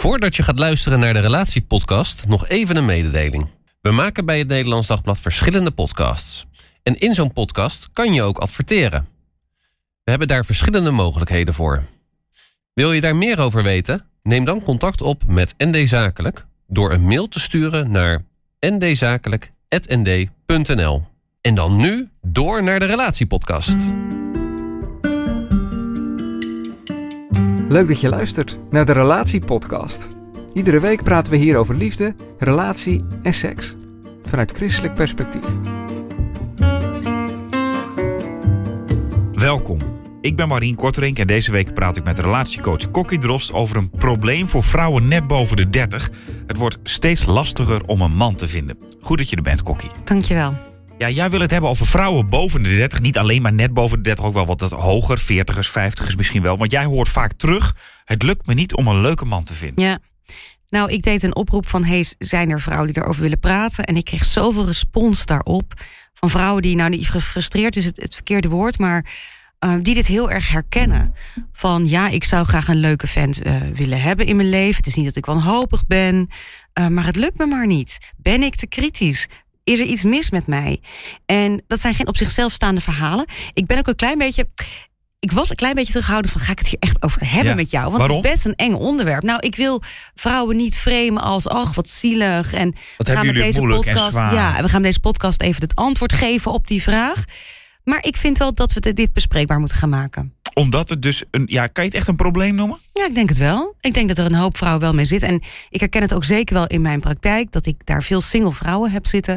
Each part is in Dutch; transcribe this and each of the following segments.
Voordat je gaat luisteren naar de Relatiepodcast, nog even een mededeling. We maken bij het Nederlands Dagblad verschillende podcasts. En in zo'n podcast kan je ook adverteren. We hebben daar verschillende mogelijkheden voor. Wil je daar meer over weten? Neem dan contact op met ND Zakelijk door een mail te sturen naar ndzakelijk@nd.nl. En dan nu door naar de Relatiepodcast. Leuk dat je luistert naar de Relatiepodcast. Iedere week praten we hier over liefde, relatie en seks. Vanuit christelijk perspectief. Welkom, ik ben Marien Korterink en deze week praat ik met relatiecoach Kokkie Drost over een probleem voor vrouwen net boven de 30. Het wordt steeds lastiger om een man te vinden. Goed dat je er bent, Kokkie. Dankjewel. Ja, jij wil het hebben over vrouwen boven de 30. Niet alleen maar net boven de 30, ook wel wat hoger. 40ers, 50ers misschien wel. Want jij hoort vaak terug, het lukt me niet om een leuke man te vinden. Ja, nou, ik deed een oproep van, zijn er vrouwen die erover willen praten? En ik kreeg zoveel respons daarop. Van vrouwen die gefrustreerd is het verkeerde woord, maar die dit heel erg herkennen. Van ja, ik zou graag een leuke vent willen hebben in mijn leven. Het is niet dat ik wanhopig ben, maar het lukt me maar niet. Ben ik te kritisch? Is er iets mis met mij? En dat zijn geen op zichzelf staande verhalen. Ik was een klein beetje terughoudend van, ga ik het hier echt over hebben met jou? Want waarom? Het is best een eng onderwerp. Nou, ik wil vrouwen niet framen als, ach, wat zielig. En wat hebben jullie het moeilijk en zwaar? Ja, we gaan deze podcast even het antwoord geven op die vraag. Maar ik vind wel dat we dit bespreekbaar moeten gaan maken. Omdat het dus kan je het echt een probleem noemen? Ja, ik denk het wel. Ik denk dat er een hoop vrouwen wel mee zitten. En ik herken het ook zeker wel in mijn praktijk, dat ik daar veel single vrouwen heb zitten.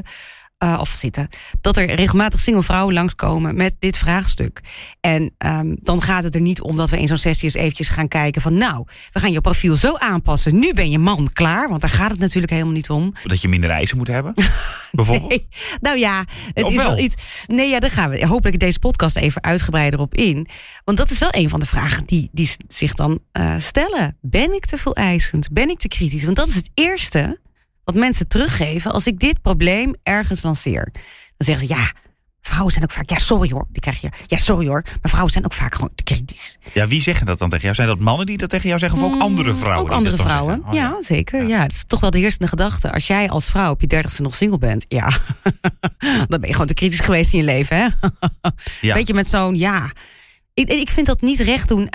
Dat er regelmatig single vrouwen langskomen met dit vraagstuk. En dan gaat het er niet om dat we in zo'n sessie eens eventjes gaan kijken van, nou, we gaan je profiel zo aanpassen. Nu ben je man klaar, want daar gaat het natuurlijk helemaal niet om. Dat je minder eisen moet hebben, bijvoorbeeld? Nee. Nou ja, het is wel iets. Nee, ja, daar gaan we hopelijk in deze podcast even uitgebreider op in. Want dat is wel een van de vragen die zich dan stellen. Ben ik te veel eisend? Ben ik te kritisch? Want dat is het eerste wat mensen teruggeven als ik dit probleem ergens lanceer. Dan zeggen ze, ja, vrouwen zijn ook vaak, ja, sorry hoor. Die krijg je, ja, sorry hoor. Maar vrouwen zijn ook vaak gewoon te kritisch. Ja, wie zeggen dat dan tegen jou? Zijn dat mannen die dat tegen jou zeggen? Of ook andere vrouwen? Ook andere vrouwen, ja, zeker. Ja, het is toch wel de heersende gedachte. Als jij als vrouw op je 30ste nog single bent, ja, dan ben je gewoon te kritisch geweest in je leven, hè? Ja. Weet je, met zo'n, ja. Ik vind dat niet recht doen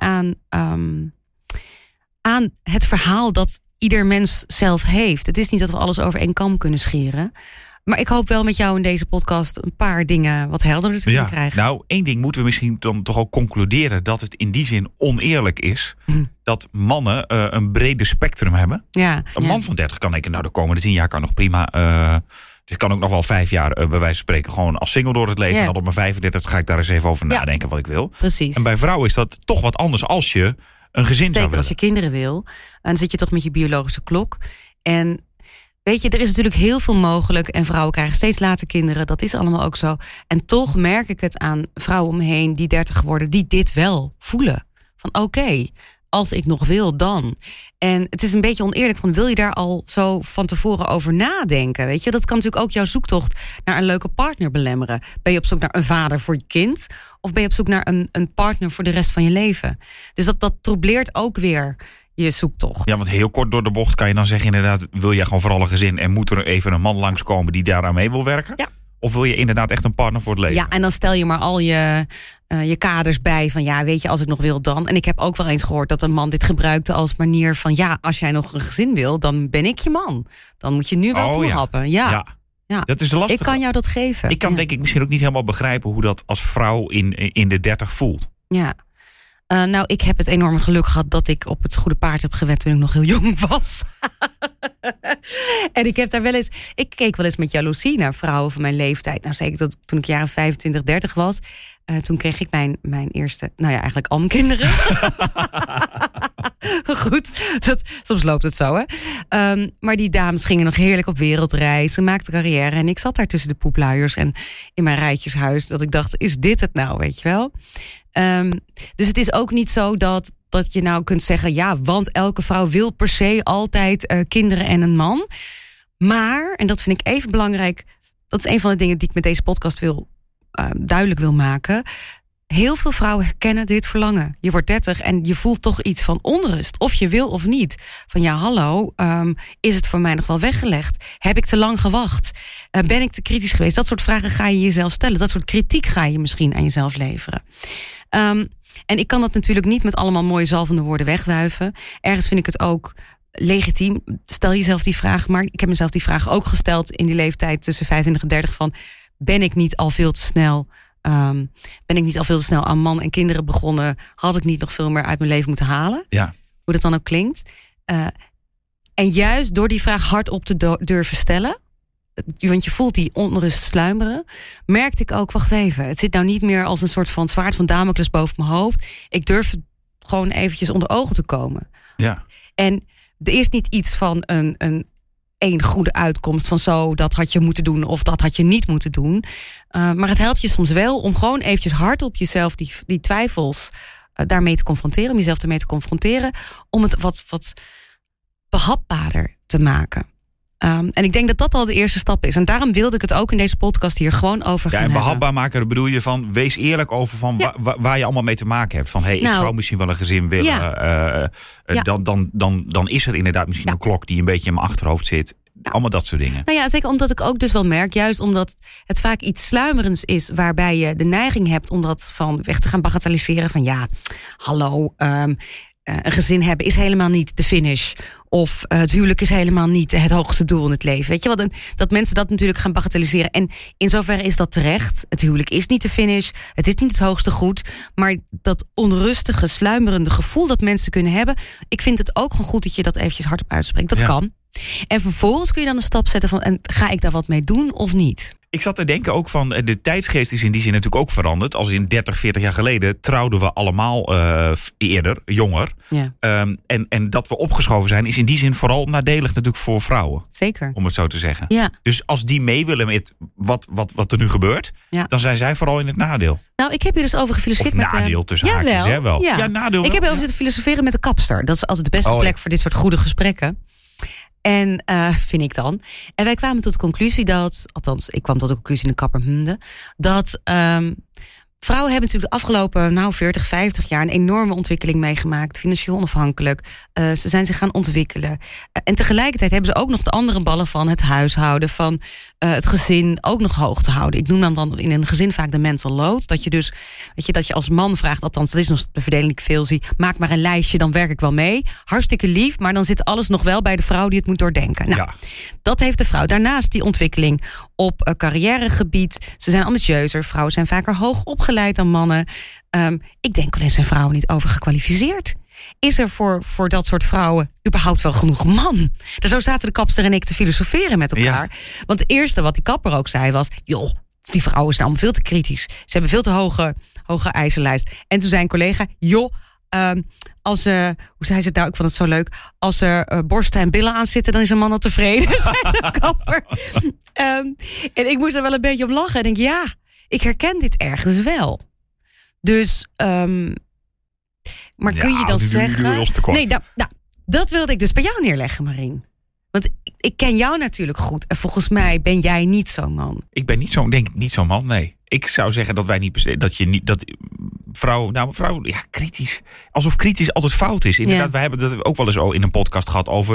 aan het verhaal dat ieder mens zelf heeft. Het is niet dat we alles over één kam kunnen scheren. Maar ik hoop wel met jou in deze podcast een paar dingen wat helderder te kunnen krijgen. Nou, één ding moeten we misschien dan toch ook concluderen, dat het in die zin oneerlijk is dat mannen een brede spectrum hebben. Ja, een man van 30 kan denken, nou, de komende 10 jaar kan nog prima. Dus ik kan ook nog wel 5 jaar bij wijze van spreken gewoon als single door het leven. En dan op mijn 35 ga ik daar eens even over nadenken wat ik wil. Precies. En bij vrouwen is dat toch wat anders als je een gezin zou willen. Zeker als je kinderen wil. Dan zit je toch met je biologische klok. En weet je, er is natuurlijk heel veel mogelijk. En vrouwen krijgen steeds later kinderen. Dat is allemaal ook zo. En toch merk ik het aan vrouwen om me heen die 30 worden, die dit wel voelen. Van oké, als ik nog wil, dan. En het is een beetje oneerlijk van, wil je daar al zo van tevoren over nadenken? Weet je, dat kan natuurlijk ook jouw zoektocht naar een leuke partner belemmeren. Ben je op zoek naar een vader voor je kind? Of ben je op zoek naar een partner voor de rest van je leven? Dus dat troubleert ook weer je zoektocht. Ja, want heel kort door de bocht kan je dan zeggen, inderdaad, wil jij gewoon vooral een gezin en moet er even een man langskomen die daaraan mee wil werken? Ja. Of wil je inderdaad echt een partner voor het leven? Ja, en dan stel je maar al je kaders bij van, ja, weet je, als ik nog wil, dan. En ik heb ook wel eens gehoord dat een man dit gebruikte als manier van, ja, als jij nog een gezin wil, dan ben ik je man. Dan moet je nu wel toehappen. Ja. Dat is lastig. Ik kan jou dat geven. Ik kan denk ik misschien ook niet helemaal begrijpen hoe dat als vrouw in de 30 voelt. Ja. Nou, ik heb het enorme geluk gehad dat ik op het goede paard heb gewet toen ik nog heel jong was. En ik keek wel eens met jaloezie naar vrouwen van mijn leeftijd. Nou, zeker toen ik jaren 25, 30 was. Toen kreeg ik mijn eerste, nou ja, eigenlijk al mijn kinderen. Goed, soms loopt het zo, hè. Maar die dames gingen nog heerlijk op wereldreis. Ze maakten carrière en ik zat daar tussen de poepluiers en in mijn rijtjeshuis. Dat ik dacht, is dit het nou, weet je wel? Dus het is ook niet zo dat je nou kunt zeggen, ja, want elke vrouw wil per se altijd kinderen en een man. Maar, en dat vind ik even belangrijk, dat is een van de dingen die ik met deze podcast duidelijk wil maken. heel veel vrouwen herkennen dit verlangen. Je wordt 30 en je voelt toch iets van onrust. Of je wil of niet. Van ja, hallo, is het voor mij nog wel weggelegd? Heb ik te lang gewacht? Ben ik te kritisch geweest? Dat soort vragen ga je jezelf stellen. Dat soort kritiek ga je misschien aan jezelf leveren. En ik kan dat natuurlijk niet met allemaal mooie zalvende woorden wegwuiven. Ergens vind ik het ook legitiem. Stel jezelf die vraag. Maar ik heb mezelf die vraag ook gesteld in die leeftijd tussen 25 en 30 van... Ben ik niet al veel te snel aan man en kinderen begonnen? Had ik niet nog veel meer uit mijn leven moeten halen? Ja. Hoe dat dan ook klinkt. En juist door die vraag hardop te durven stellen, want je voelt die onrust sluimeren, merkte ik ook, wacht even, het zit nou niet meer als een soort van zwaard van Damocles boven mijn hoofd. Ik durf het gewoon eventjes onder ogen te komen. Ja. En er is niet iets van een goede uitkomst van zo, dat had je moeten doen of dat had je niet moeten doen. Maar het helpt je soms wel om gewoon eventjes hard op jezelf die twijfels daarmee te confronteren, om jezelf ermee te confronteren, om het wat behapbaarder te maken. En ik denk dat dat al de eerste stap is. En daarom wilde ik het ook in deze podcast hier gewoon over gaan hebben. En behapbaar maken, daar bedoel je van, wees eerlijk over van waar je allemaal mee te maken hebt. Van, ik zou misschien wel een gezin willen. Dan is er inderdaad misschien een klok die een beetje in mijn achterhoofd zit. Allemaal dat soort dingen. Nou ja, zeker omdat ik ook dus wel merk, juist omdat het vaak iets sluimerends is, waarbij je de neiging hebt om dat van weg te gaan bagatelliseren. Van ja, hallo, een gezin hebben is helemaal niet de finish. Of het huwelijk is helemaal niet het hoogste doel in het leven. Weet je wel, dat mensen dat natuurlijk gaan bagatelliseren. En in zoverre is dat terecht. Het huwelijk is niet de finish. Het is niet het hoogste goed. Maar dat onrustige, sluimerende gevoel dat mensen kunnen hebben, ik vind het ook gewoon goed dat je dat eventjes hardop uitspreekt. Dat kan. En vervolgens kun je dan een stap zetten van, en ga ik daar wat mee doen of niet? Ik zat te denken ook van, de tijdsgeest is in die zin natuurlijk ook veranderd. Als in 30, 40 jaar geleden trouwden we allemaal eerder, jonger. Ja. En dat we opgeschoven zijn is in die zin vooral nadelig natuurlijk voor vrouwen. Zeker. Om het zo te zeggen. Ja. Dus als die mee willen met wat er nu gebeurt, dan zijn zij vooral in het nadeel. Nou, ik heb hier dus over gefilosofeerd met nadeel tussen haakjes, hè? Wel. Ja, nadeel. Ik heb over zitten filosoferen met de kapster. Dat is altijd de beste plek voor dit soort goede gesprekken. En vind ik dan. En wij kwamen tot de conclusie dat, althans, ik kwam tot de conclusie in de kapper, dat vrouwen hebben natuurlijk de afgelopen 40, 50 jaar een enorme ontwikkeling meegemaakt. Financieel onafhankelijk. Ze zijn zich gaan ontwikkelen. En tegelijkertijd hebben ze ook nog de andere ballen van het huishouden, van het gezin ook nog hoog te houden. Ik noem dan in een gezin vaak de mental load. Dat je dus, weet je, dat je als man vraagt, althans, dat is nog de verdeling die ik veel zie. Maak maar een lijstje, dan werk ik wel mee. Hartstikke lief, maar dan zit alles nog wel bij de vrouw die het moet doordenken. Nou, dat heeft de vrouw. Daarnaast die ontwikkeling op carrièregebied. Ze zijn ambitieuzer. Vrouwen zijn vaker hoog opgeleid dan mannen. Ik denk wel eens, zijn vrouwen niet overgekwalificeerd? Is er voor dat soort vrouwen überhaupt wel genoeg man? Dus zo zaten de kapster en ik te filosoferen met elkaar. Ja. Want het eerste wat die kapper ook zei was, joh, die vrouwen zijn allemaal veel te kritisch. Ze hebben veel te hoge eisenlijst. En toen zei een collega, joh, als hoe zei ze het nou? Ik vond het zo leuk. Als er borsten en billen aan zitten, dan is een man al tevreden. Zei zo'n kapper. En ik moest er wel een beetje om lachen. En denk, ja, ik herken dit ergens wel. Dus, maar kun je dan zeggen... Nee, dat wilde ik dus bij jou neerleggen, Marien. Want ik ken jou natuurlijk goed. En volgens mij ben jij niet zo'n man. Ik ben niet zo'n man, nee. Ik zou zeggen dat wij niet... Dat vrouw, ja, kritisch. Alsof kritisch altijd fout is. Inderdaad, wij hebben dat ook wel eens in een podcast gehad over...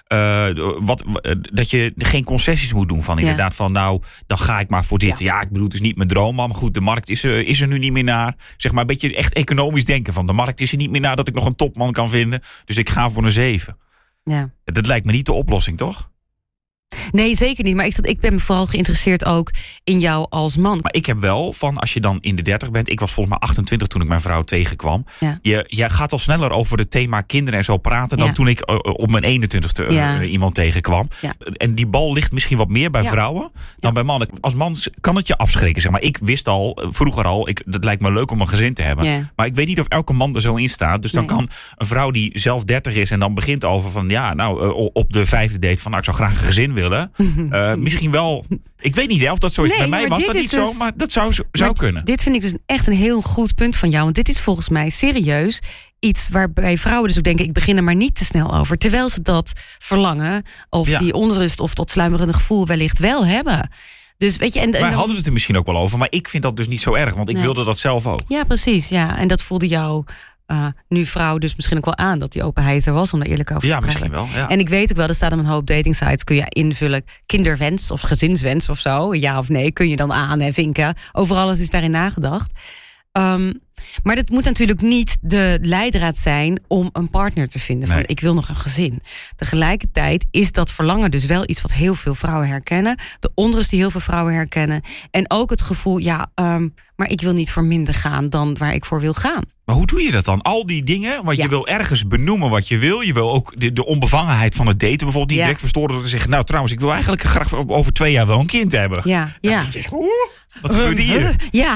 dat je geen concessies moet doen van inderdaad van dan ga ik maar voor dit. Ja, ik bedoel, het is niet mijn droom, maar goed, de markt is er nu niet meer naar. Zeg maar een beetje echt economisch denken van de markt is er niet meer naar dat ik nog een topman kan vinden. Dus ik ga voor een 7. Ja. Dat lijkt me niet de oplossing, toch? Nee, zeker niet. Maar ik ben vooral geïnteresseerd ook in jou als man. Maar ik heb wel van, als je dan in de 30 bent... Ik was volgens mij 28 toen ik mijn vrouw tegenkwam. Ja. Je gaat al sneller over het thema kinderen en zo praten... dan toen ik op mijn 21ste iemand tegenkwam. Ja. En die bal ligt misschien wat meer bij vrouwen dan bij mannen. Als man kan het je afschrikken, zeg maar. Ik wist al, vroeger al, dat lijkt me leuk om een gezin te hebben. Ja. Maar ik weet niet of elke man er zo in staat. Dus dan kan een vrouw die zelf 30 is... en dan begint over van, op de 5e date... van, ik zou graag een gezin willen... misschien wel, ik weet niet of dat zo is. Bij mij was dat niet dus, zo, maar dat zou kunnen. Dit vind ik dus echt een heel goed punt van jou. Want dit is volgens mij serieus iets waarbij vrouwen dus ook denken... ik begin er maar niet te snel over. Terwijl ze dat verlangen of die onrust of dat sluimerende gevoel wellicht wel hebben. Dus weet je, wij hadden het er misschien ook wel over, maar ik vind dat dus niet zo erg, want ik wilde dat zelf ook. Ja, precies. Ja. En dat voelde jou nu vrouw dus misschien ook wel aan, dat die openheid er was om er eerlijk over te praten. Ja, misschien wel. Ja. En ik weet ook wel, er staat op een hoop datingsites, kun je invullen kinderwens of gezinswens of zo. Ja of nee, kun je dan aan en vinken. Over alles is daarin nagedacht. Maar dat moet natuurlijk niet de leidraad zijn om een partner te vinden. Van ik wil nog een gezin. Tegelijkertijd is dat verlangen dus wel iets wat heel veel vrouwen herkennen. De onrust die heel veel vrouwen herkennen. En ook het gevoel, maar ik wil niet voor minder gaan dan waar ik voor wil gaan. Maar hoe doe je dat dan? Al die dingen, want je wil ergens benoemen wat je wil. Je wil ook de onbevangenheid van het daten bijvoorbeeld niet direct verstoren door te zeggen, nou trouwens, ik wil eigenlijk graag over 2 jaar wel een kind hebben. Ja. Wat gebeurt hier?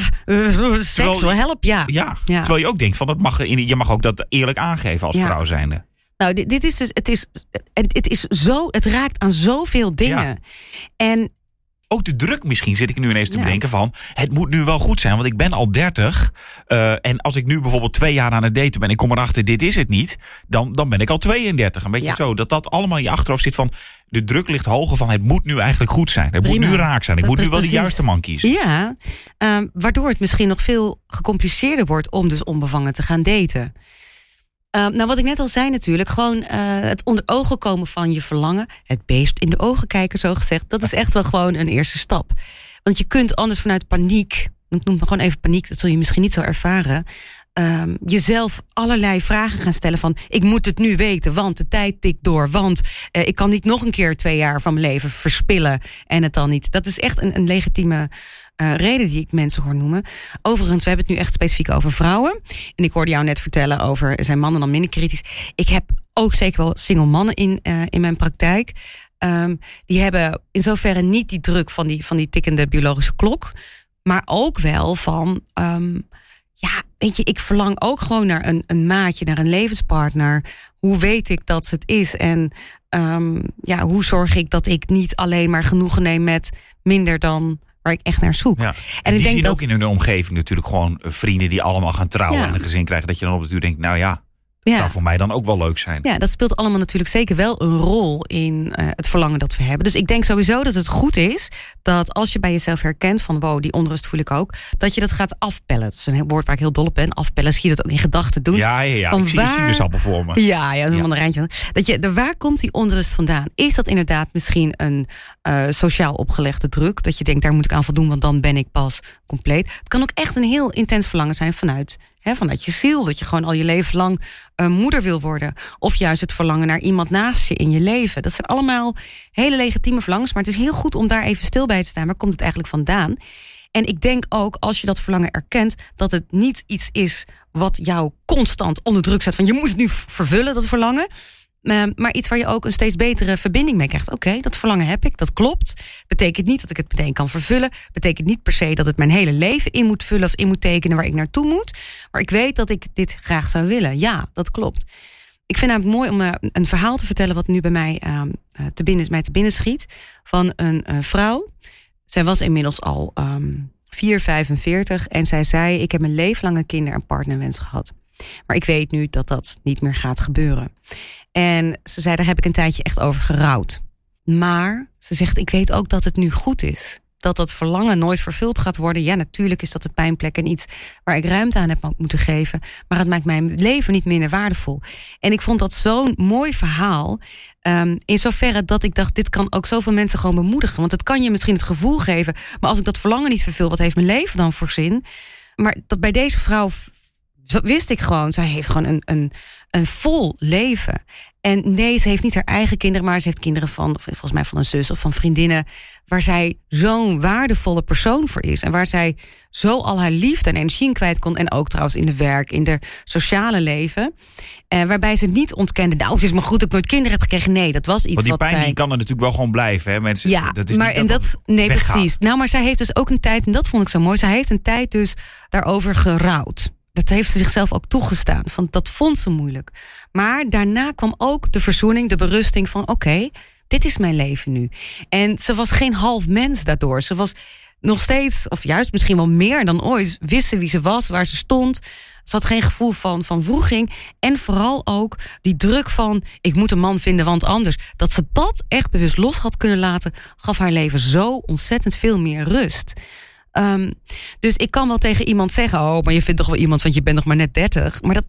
Seks wil help, ja. Terwijl je ook denkt, je mag ook dat eerlijk aangeven als vrouw zijnde. Nou, dit is dus, het raakt aan zoveel dingen. Ja. En ook de druk misschien zit ik nu ineens te bedenken van, het moet nu wel goed zijn, want ik ben al 30. En als ik nu bijvoorbeeld 2 jaar aan het daten ben en ik kom erachter, dit is het niet, dan ben ik al 32. Een beetje zo, dat allemaal in je achterhoofd zit van, de druk ligt hoger van, het moet nu eigenlijk goed zijn. Het moet nu raak zijn. Ik moet nu wel de juiste man kiezen. Ja, waardoor het misschien nog veel gecompliceerder wordt om dus onbevangen te gaan daten. Nou, wat ik net al zei natuurlijk, gewoon het onder ogen komen van je verlangen. Het beest in de ogen kijken, zo gezegd. Dat is echt wel gewoon een eerste stap. Want je kunt anders vanuit paniek, ik noem het gewoon even paniek, dat zul je misschien niet zo ervaren, jezelf allerlei vragen gaan stellen van, ik moet het nu weten, want de tijd tikt door, want ik kan niet nog een keer 2 jaar van mijn leven verspillen en het dan niet. Dat is echt een legitieme reden die ik mensen hoor noemen. Overigens, we hebben het nu echt specifiek over vrouwen. En ik hoorde jou net vertellen over, zijn mannen dan minder kritisch? Ik heb ook zeker wel single mannen in mijn praktijk. Die hebben in zoverre niet die druk van die tikkende biologische klok. Maar ook wel van, weet je, ik verlang ook gewoon naar een maatje, naar een levenspartner. Hoe weet ik dat het is? En hoe zorg ik dat ik niet alleen maar genoegen neem met minder dan waar ik echt naar zoek. Ja. En ik denk dat ook in hun omgeving natuurlijk gewoon vrienden die allemaal gaan trouwen en een gezin krijgen, dat je dan op het uur denkt, nou ja, zou voor mij dan ook wel leuk zijn. Ja, dat speelt allemaal natuurlijk zeker wel een rol in het verlangen dat we hebben. Dus ik denk sowieso dat het goed is dat als je bij jezelf herkent van, wow, die onrust voel ik ook, dat je dat gaat afpellen. Dat is een woord waar ik heel dol op ben. Afpellen, zie je dat ook in gedachten doen. Ja. Van ik zie de sinaasappel voor me. Ja, zo'n mandarijntje. Waar komt die onrust vandaan? Is dat inderdaad misschien een sociaal opgelegde druk? Dat je denkt, daar moet ik aan voldoen, want dan ben ik pas compleet. Het kan ook echt een heel intens verlangen zijn vanuit je ziel. Dat je gewoon al je leven lang moeder wil worden. Of juist het verlangen naar iemand naast je in je leven. Dat zijn allemaal hele legitieme verlangens. Maar het is heel goed om daar even stil bij te staan. Waar komt het eigenlijk vandaan? En ik denk ook, als je dat verlangen erkent, dat het niet iets is wat jou constant onder druk zet. Van je moet het nu vervullen, dat verlangen. Maar iets waar je ook een steeds betere verbinding mee krijgt. Oké, dat verlangen heb ik, dat klopt. Betekent niet dat ik het meteen kan vervullen. Betekent niet per se dat het mijn hele leven in moet vullen of in moet tekenen waar ik naartoe moet. Maar ik weet dat ik dit graag zou willen. Ja, dat klopt. Ik vind het mooi om een verhaal te vertellen wat nu bij mij te binnen schiet. Van een vrouw. Zij was inmiddels al 45 en zij zei, ik heb mijn leven lang een kinder- en partnerwens gehad. Maar ik weet nu dat dat niet meer gaat gebeuren. En ze zei, daar heb ik een tijdje echt over gerouwd. Maar ze zegt, ik weet ook dat het nu goed is. Dat dat verlangen nooit vervuld gaat worden. Ja, natuurlijk is dat een pijnplek en iets waar ik ruimte aan heb moeten geven. Maar het maakt mijn leven niet minder waardevol. En ik vond dat zo'n mooi verhaal. In zoverre dat ik dacht, dit kan ook zoveel mensen gewoon bemoedigen. Want het kan je misschien het gevoel geven. Maar als ik dat verlangen niet vervul, wat heeft mijn leven dan voor zin? Maar dat bij deze vrouw wist ik gewoon, zij heeft gewoon een vol leven. En nee, ze heeft niet haar eigen kinderen, maar ze heeft kinderen van, volgens mij van een zus of van vriendinnen, waar zij zo'n waardevolle persoon voor is. En waar zij zo al haar liefde en energie in kwijt kon. En ook trouwens in de werk, in de sociale leven. Waarbij ze het niet ontkende. Nou, het is maar goed dat ik nooit kinderen heb gekregen. Nee, dat was iets wat die pijn die kan er natuurlijk wel gewoon blijven. Hè? Mensen, ja, dat is maar niet nee, weggaat. Precies. Nou, maar zij heeft dus ook een tijd, en dat vond ik zo mooi. Zij heeft een tijd dus daarover gerouwd. Dat heeft ze zichzelf ook toegestaan. Van, dat vond ze moeilijk. Maar daarna kwam ook de verzoening, de berusting van oké, dit is mijn leven nu. En ze was geen half mens daardoor. Ze was nog steeds, of juist misschien wel meer dan ooit, wist ze wie ze was, waar ze stond. Ze had geen gevoel van wroeging. En vooral ook die druk van, ik moet een man vinden, want anders. Dat ze dat echt bewust los had kunnen laten, gaf haar leven zo ontzettend veel meer rust. Dus ik kan wel tegen iemand zeggen, maar je vindt toch wel iemand, want je bent nog maar net 30. Maar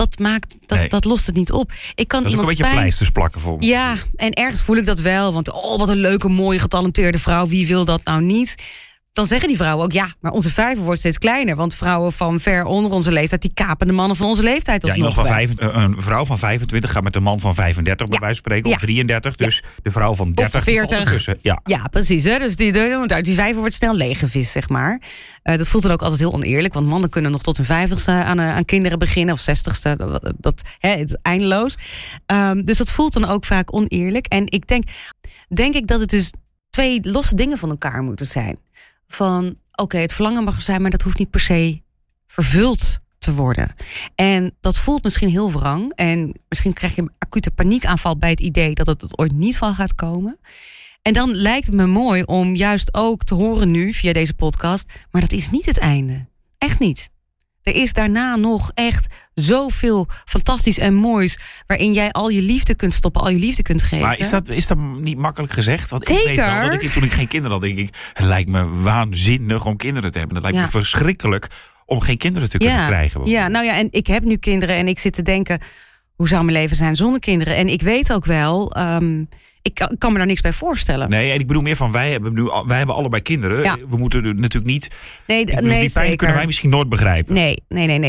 dat lost het niet op. Ik kan dat is ook een beetje pleisters plakken voor me. Ja, en ergens voel ik dat wel. Want wat een leuke, mooie, getalenteerde vrouw. Wie wil dat nou niet? Dan zeggen die vrouwen ook, ja, maar onze vijver wordt steeds kleiner. Want vrouwen van ver onder onze leeftijd, die kapen de mannen van onze leeftijd alsnog. Een vrouw van 25 gaat met een man van 35 bij wijze van spreken, of 33. Dus de vrouw van 30 40 tussen. Ja, precies. Hè? Dus die vijver wordt snel leeggevist, zeg maar. Dat voelt dan ook altijd heel oneerlijk. Want mannen kunnen nog tot hun 50ste aan kinderen beginnen. Of 60ste. Het is eindeloos. Dus dat voelt dan ook vaak oneerlijk. En ik denk ik dat het dus 2 losse dingen van elkaar moeten zijn. Van, oké, het verlangen mag er zijn, maar dat hoeft niet per se vervuld te worden. En dat voelt misschien heel wrang. En misschien krijg je een acute paniekaanval bij het idee dat het er ooit niet van gaat komen. En dan lijkt het me mooi om juist ook te horen nu via deze podcast, maar dat is niet het einde. Echt niet. Er is daarna nog echt zoveel fantastisch en moois, waarin jij al je liefde kunt stoppen, al je liefde kunt geven. Maar is dat niet makkelijk gezegd? Want Zeker. Ik weet wel dat toen ik geen kinderen had, denk ik, het lijkt me waanzinnig om kinderen te hebben. Het lijkt me verschrikkelijk om geen kinderen te kunnen krijgen. Ja, nou ja, en ik heb nu kinderen en ik zit te denken, hoe zou mijn leven zijn zonder kinderen? En ik weet ook wel, ik kan me daar niks bij voorstellen. Nee, en ik bedoel meer van, wij hebben allebei kinderen. Ja. We moeten er natuurlijk niet. Die pijn zeker. Kunnen wij misschien nooit begrijpen. Nee.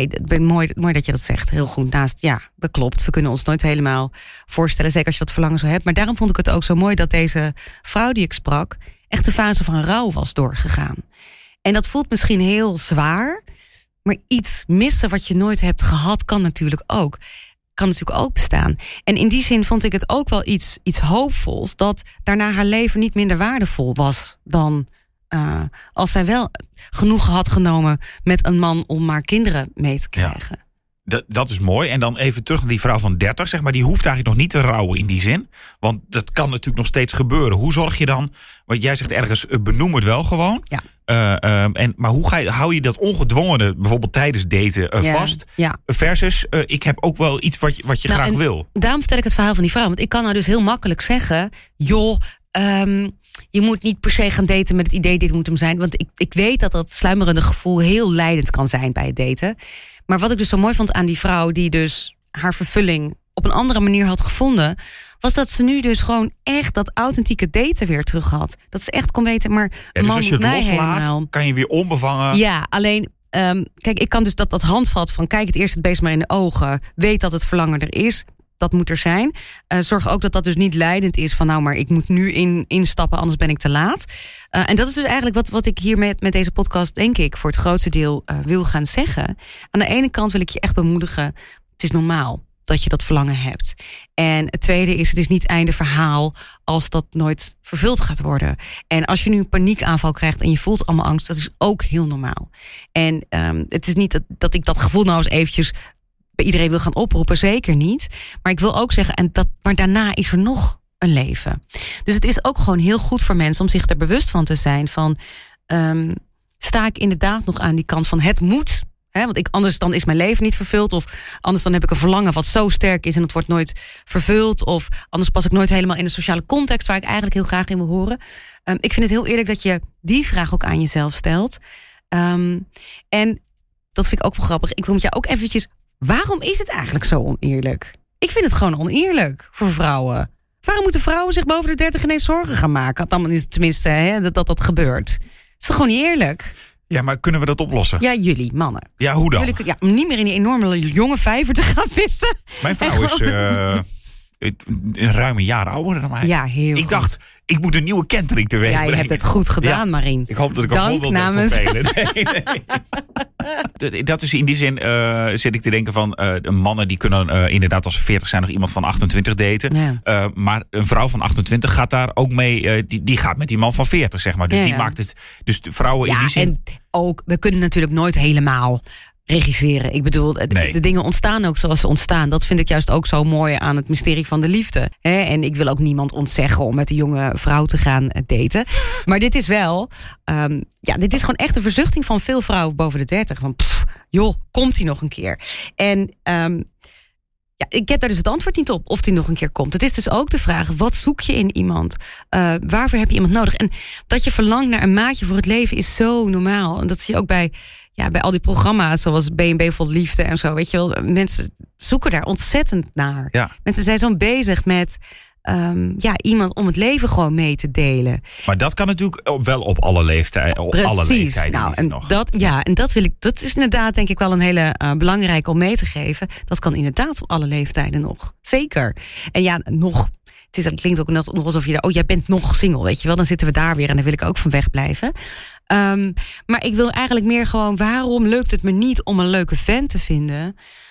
Mooi dat je dat zegt. Heel goed. Dat klopt. We kunnen ons nooit helemaal voorstellen. Zeker als je dat verlangen zo hebt. Maar daarom vond ik het ook zo mooi dat deze vrouw die ik sprak echt de fase van rouw was doorgegaan. En dat voelt misschien heel zwaar. Maar iets missen wat je nooit hebt gehad kan natuurlijk ook bestaan. En in die zin vond ik het ook wel iets hoopvols, dat daarna haar leven niet minder waardevol was dan als zij wel genoeg had genomen met een man om maar kinderen mee te krijgen. Ja. Dat is mooi. En dan even terug naar die vrouw van 30, zeg maar. Die hoeft eigenlijk nog niet te rouwen in die zin. Want dat kan natuurlijk nog steeds gebeuren. Hoe zorg je dan, want jij zegt ergens, benoem het wel gewoon. Ja. Maar hoe hou je dat ongedwongene, bijvoorbeeld tijdens daten, vast? Ja. Versus, ik heb ook wel iets wat je graag wil. Daarom vertel ik het verhaal van die vrouw. Want ik kan nou dus heel makkelijk zeggen, joh, je moet niet per se gaan daten met het idee, dit moet hem zijn. Want ik weet dat sluimerende gevoel heel leidend kan zijn bij het daten. Maar wat ik dus zo mooi vond aan die vrouw, die dus haar vervulling op een andere manier had gevonden, was dat ze nu dus gewoon echt dat authentieke daten weer terug had. Dat ze echt kon weten, maar dus als je het loslaat, kan je weer onbevangen. Ja, alleen, kijk, ik kan dus dat handvat van kijk het eerst het beest maar in de ogen. Weet dat het verlangen er is. Dat moet er zijn. Zorg ook dat dat dus niet leidend is van maar ik moet nu instappen, anders ben ik te laat. En dat is dus eigenlijk wat ik hier met deze podcast, denk ik, voor het grootste deel wil gaan zeggen. Aan de ene kant wil ik je echt bemoedigen, het is normaal dat je dat verlangen hebt. En het tweede is, het is niet einde verhaal als dat nooit vervuld gaat worden. En als je nu een paniekaanval krijgt en je voelt allemaal angst, dat is ook heel normaal. En het is niet dat ik dat gevoel nou eens eventjes bij iedereen wil gaan oproepen, zeker niet. Maar ik wil ook zeggen, maar daarna is er nog een leven. Dus het is ook gewoon heel goed voor mensen om zich er bewust van te zijn van, sta ik inderdaad nog aan die kant van het moet. Want anders dan is mijn leven niet vervuld. Of anders dan heb ik een verlangen wat zo sterk is en het wordt nooit vervuld. Of anders pas ik nooit helemaal in de sociale context waar ik eigenlijk heel graag in wil horen. Ik vind het heel eerlijk dat je die vraag ook aan jezelf stelt. En dat vind ik ook wel grappig. Ik wil met jou ook eventjes, waarom is het eigenlijk zo oneerlijk? Ik vind het gewoon oneerlijk voor vrouwen. Waarom moeten vrouwen zich boven de 30 ineens zorgen gaan maken? Tenminste, dat gebeurt. Het is toch gewoon niet eerlijk? Ja, maar kunnen we dat oplossen? Ja, jullie, mannen. Ja, hoe dan? Om niet meer in die enorme jonge vijver te gaan vissen. Mijn vrouw is ruim een jaar ouder dan mij. Ja, heel Ik dacht, ik moet een nieuwe kentering teweeg brengen. Ja, je hebt het goed gedaan, Marien. Ik hoop dat ik een voorbeeld ben van velen. Nee. Dat is in die zin, zit ik te denken van, mannen die kunnen inderdaad als ze 40 zijn nog iemand van 28 daten. Ja. Maar een vrouw van 28 gaat daar ook mee, die gaat met die man van 40, zeg maar. Dus die maakt het, dus de vrouwen in die zin. En ook, we kunnen natuurlijk nooit helemaal regisseren. Ik bedoel, de dingen ontstaan ook zoals ze ontstaan. Dat vind ik juist ook zo mooi aan het mysterie van de liefde. En ik wil ook niemand ontzeggen om met een jonge vrouw te gaan daten. Maar dit is wel... dit is gewoon echt een verzuchting van veel vrouwen boven de 30. Van, joh, komt hij nog een keer? En... ik heb daar dus het antwoord niet op of die nog een keer komt. Het is dus ook de vraag, wat zoek je in iemand? Waarvoor heb je iemand nodig? En dat je verlangt naar een maatje voor het leven is zo normaal. En dat zie je ook bij al die programma's zoals B&B Vol Liefde en zo. Weet je wel, mensen zoeken daar ontzettend naar. Ja. Mensen zijn zo bezig met... iemand om het leven gewoon mee te delen. Maar dat kan natuurlijk wel op alle leeftijden. Precies. Alle leeftijden en dat is inderdaad denk ik wel een hele belangrijke om mee te geven. Dat kan inderdaad op alle leeftijden nog. Zeker. En nog... Het klinkt ook nog alsof je... jij bent nog single, weet je wel. Dan zitten we daar weer en daar wil ik ook van wegblijven. Maar ik wil eigenlijk meer gewoon... waarom lukt het me niet om een leuke vent te vinden...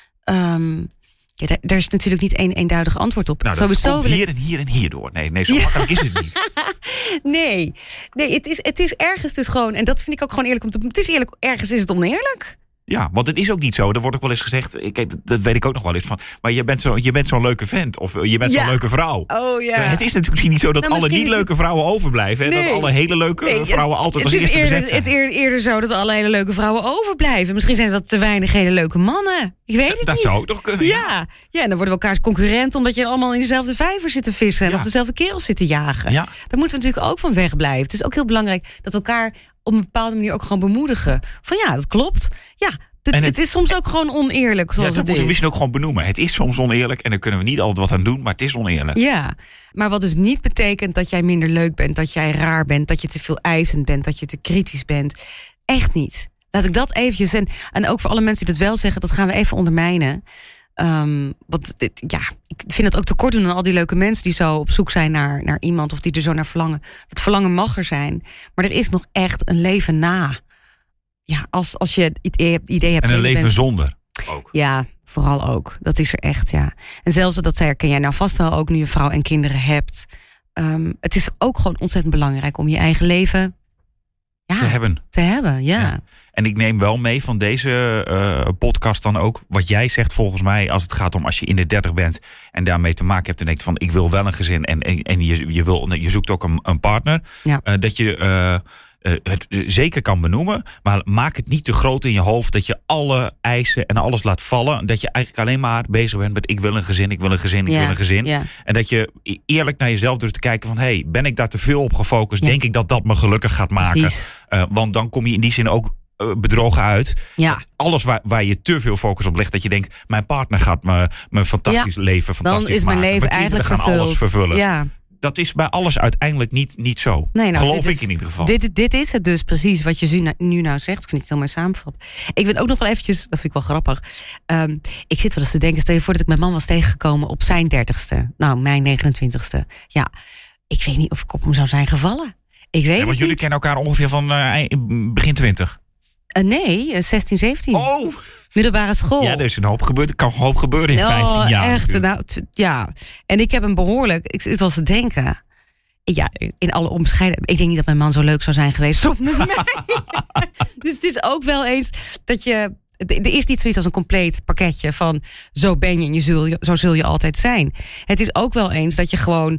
daar is natuurlijk niet één eenduidig antwoord op. Nou, dat komt hier en hier en hier door. Nee, zo makkelijk is het niet. Nee, het is ergens dus gewoon... en dat vind ik ook gewoon eerlijk om te... het is eerlijk, ergens is het oneerlijk. Ja, want het is ook niet zo. Er wordt ook wel eens gezegd... dat weet ik ook nog wel eens van... maar je bent zo'n leuke vent. Of je bent zo'n leuke vrouw. Oh ja. Het is natuurlijk niet zo dat alle niet leuke vrouwen overblijven. En dat alle hele leuke vrouwen altijd als eerste bezet zijn. Het is eerder zo dat alle hele leuke vrouwen overblijven. Misschien zijn dat te weinig hele leuke mannen. Ik weet het niet. Dat zou ook toch kunnen. Ja, en dan worden we elkaars concurrent... omdat je allemaal in dezelfde vijver zit te vissen... en op dezelfde kerels zit te jagen. Ja. Daar moeten we natuurlijk ook van wegblijven. Het is ook heel belangrijk dat we elkaar... op een bepaalde manier ook gewoon bemoedigen. Van dat klopt. Ja, het is soms ook gewoon oneerlijk. Zoals dat moeten we misschien ook gewoon benoemen. Het is soms oneerlijk en daar kunnen we niet altijd wat aan doen, maar het is oneerlijk. Ja, maar wat dus niet betekent dat jij minder leuk bent, dat jij raar bent, dat je te veel eisend bent, dat je te kritisch bent. Echt niet. Laat ik dat eventjes, en ook voor alle mensen die dat wel zeggen, dat gaan we even ondermijnen. Ik vind het ook tekort doen aan al die leuke mensen die zo op zoek zijn naar iemand of die er zo naar verlangen. Dat verlangen mag er zijn, maar er is nog echt een leven na. Ja, als je het idee hebt... En een leven zonder ook. Ja, vooral ook. Dat is er echt, ja. En zelfs, dat herken jij nou vast wel ook nu je vrouw en kinderen hebt. Het is ook gewoon ontzettend belangrijk om je eigen leven te hebben, ja. En ik neem wel mee van deze podcast dan ook... wat jij zegt volgens mij als het gaat om als je in de 30 bent... en daarmee te maken hebt en denkt van ik wil wel een gezin... en je zoekt ook een partner. Ja. Dat je... het zeker kan benoemen, maar maak het niet te groot in je hoofd dat je alle eisen en alles laat vallen. Dat je eigenlijk alleen maar bezig bent met ik wil een gezin, ik wil een gezin, ik wil een gezin. Ja. En dat je eerlijk naar jezelf durft te kijken van ben ik daar te veel op gefocust? Ja. Denk ik dat me gelukkig gaat maken? Want dan kom je in die zin ook bedrogen uit. Ja. Alles waar je te veel focus op legt, dat je denkt mijn partner gaat me fantastisch leven fantastisch dan is maken. mijn leven eigenlijk gaan vervuld. Alles vervullen. Ja. Dat is bij alles uiteindelijk niet zo. Nee, geloof ik in ieder geval. Dit is het dus precies wat je nu nou zegt. Ik vind het heel mooi samenvat. Ik ben ook nog wel eventjes, dat vind ik wel grappig. Ik zit wel eens te denken, stel je voor dat ik mijn man was tegengekomen op zijn 30ste. Nou, mijn 29ste. Ja, ik weet niet of ik op hem zou zijn gevallen. Ik weet want jullie kennen elkaar ongeveer van begin 20. Nee, 16, 17. Oh! Middelbare school. Ja, er is een hoop gebeurd. Er kan een hoop gebeuren in 15 jaar. Echt, ja. En ik heb hem behoorlijk... Het was te denken... Ja, in alle onbescheidenheid. Ik denk niet dat mijn man zo leuk zou zijn geweest zonder mij. Dus het is ook wel eens dat je... Er is niet zoiets als een compleet pakketje van... zo ben je en zo zul je altijd zijn. Het is ook wel eens dat je gewoon...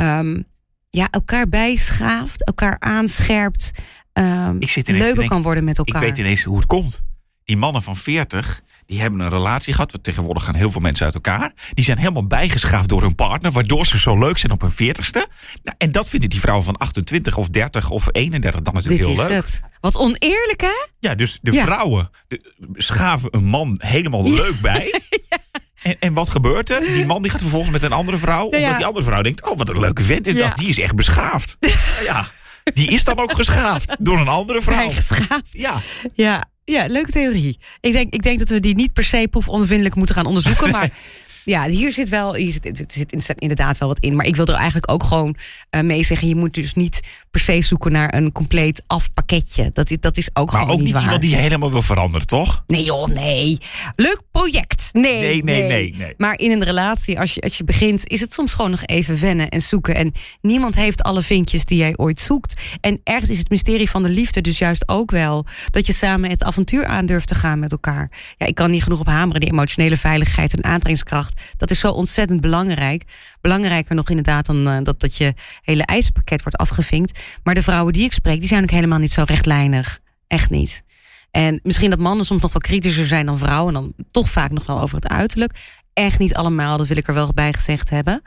elkaar bijschaaft, elkaar aanscherpt... leuker kan worden met elkaar. Ik weet ineens hoe het komt. Die mannen van 40, die hebben een relatie gehad. Want tegenwoordig gaan heel veel mensen uit elkaar. Die zijn helemaal bijgeschaafd door hun partner. Waardoor ze zo leuk zijn op hun 40ste. Nou, en dat vinden die vrouwen van 28 of 30 of 31 dan natuurlijk heel leuk. Dit is het. Wat oneerlijk, hè? Ja, dus de vrouwen schaven een man helemaal leuk bij. Ja. En wat gebeurt er? Die man die gaat vervolgens met een andere vrouw. Omdat die andere vrouw denkt, wat een leuke vent is dat. Die is echt beschaafd. Ja. Die is dan ook geschaafd door een andere vrouw. Geschaafd. Ja, leuke theorie. Ik denk dat we die niet per se proefondervindelijk moeten gaan onderzoeken. Maar Ja, hier zit inderdaad wel wat in. Maar ik wil er eigenlijk ook gewoon mee zeggen... je moet dus niet per se zoeken naar een compleet afpakketje. Dat is ook gewoon niet waar. Maar ook niet iemand die helemaal wil veranderen, toch? Nee joh, nee. Leuk project. Nee. Maar in een relatie, als je begint... is het soms gewoon nog even wennen en zoeken. En niemand heeft alle vinkjes die jij ooit zoekt. En ergens is het mysterie van de liefde dus juist ook wel... dat je samen het avontuur aan durft te gaan met elkaar. Ja, ik kan niet genoeg op hameren. Die emotionele veiligheid en aantrekkingskracht... dat is zo ontzettend belangrijk. Belangrijker nog inderdaad dan dat je hele eisenpakket wordt afgevinkt. Maar de vrouwen die ik spreek, die zijn ook helemaal niet zo rechtlijnig. Echt niet. En misschien dat mannen soms nog wel kritischer zijn dan vrouwen... en dan toch vaak nog wel over het uiterlijk. Echt niet allemaal, dat wil ik er wel bij gezegd hebben.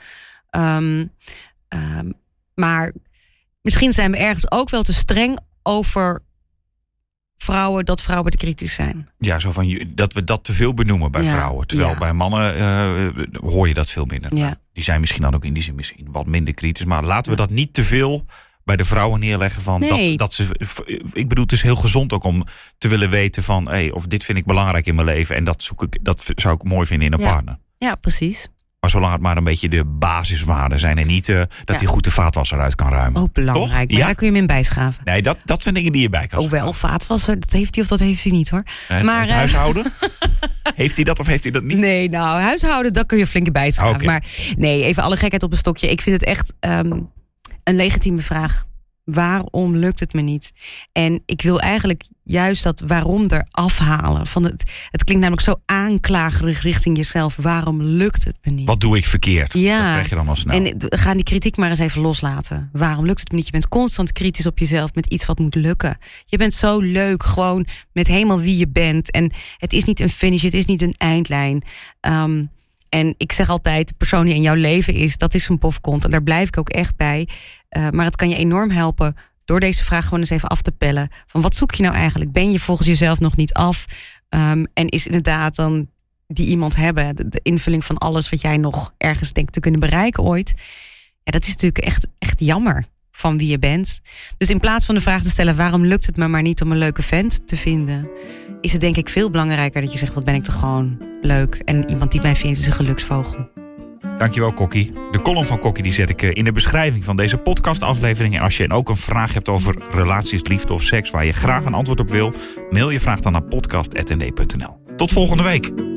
Maar misschien zijn we ergens ook wel te streng over... dat vrouwen te kritisch zijn. Ja, zo van dat we dat te veel benoemen bij vrouwen. Terwijl bij mannen hoor je dat veel minder. Ja. Die zijn misschien dan ook in die zin misschien wat minder kritisch. Maar laten we dat niet te veel bij de vrouwen neerleggen. Van dat ze. Ik bedoel, het is heel gezond ook om te willen weten van... of dit vind ik belangrijk in mijn leven. En dat zou ik mooi vinden in een partner. Ja, precies. Maar zolang het maar een beetje de basiswaarden zijn. En niet dat hij goed de vaatwasser uit kan ruimen. Ook belangrijk. Maar daar kun je hem in bijschaven. Nee, dat zijn dingen die je bij kan schaven. Wel, vaatwasser, dat heeft hij of dat heeft hij niet hoor. Maar het huishouden? Heeft hij dat of heeft hij dat niet? Nee, nou, huishouden, dat kun je flink bijschaven. Okay. Maar nee, even alle gekheid op een stokje. Ik vind het echt een legitieme vraag. Waarom lukt het me niet? En ik wil eigenlijk juist dat waarom er afhalen. Het klinkt namelijk zo aanklagerig richting jezelf. Waarom lukt het me niet? Wat doe ik verkeerd? Ja. Dat krijg je dan al snel. En ga die kritiek maar eens even loslaten. Waarom lukt het me niet? Je bent constant kritisch op jezelf met iets wat moet lukken. Je bent zo leuk gewoon met helemaal wie je bent. En het is niet een finish, het is niet een eindlijn. En ik zeg altijd, de persoon die in jouw leven is, dat is een pofkont. En daar blijf ik ook echt bij. Maar het kan je enorm helpen door deze vraag gewoon eens even af te pellen. Van wat zoek je nou eigenlijk? Ben je volgens jezelf nog niet af? En is inderdaad dan die iemand hebben, de invulling van alles wat jij nog ergens denkt te kunnen bereiken ooit. Ja, dat is natuurlijk echt jammer van wie je bent. Dus in plaats van de vraag te stellen, waarom lukt het me maar niet om een leuke vent te vinden, is het denk ik veel belangrijker dat je zegt, wat ben ik toch gewoon leuk. En iemand die mij vindt is een geluksvogel. Dankjewel, Kokkie. De column van Kokkie die zet ik in de beschrijving van deze podcastaflevering. En als je ook een vraag hebt over relaties, liefde of seks waar je graag een antwoord op wil, mail je vraag dan naar podcast@nd.nl. Tot volgende week.